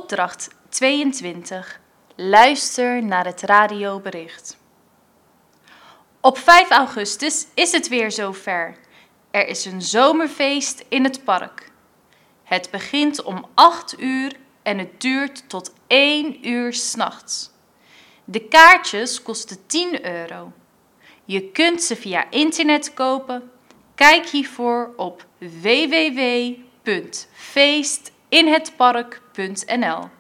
Opdracht 22. Luister naar het radiobericht. Op 5 augustus is het weer zover. Er is een zomerfeest in het park. Het begint om 8 uur en het duurt tot 1 uur 's nachts. De kaartjes kosten €10. Je kunt ze via internet kopen. Kijk hiervoor op www.feestinhetpark.nl.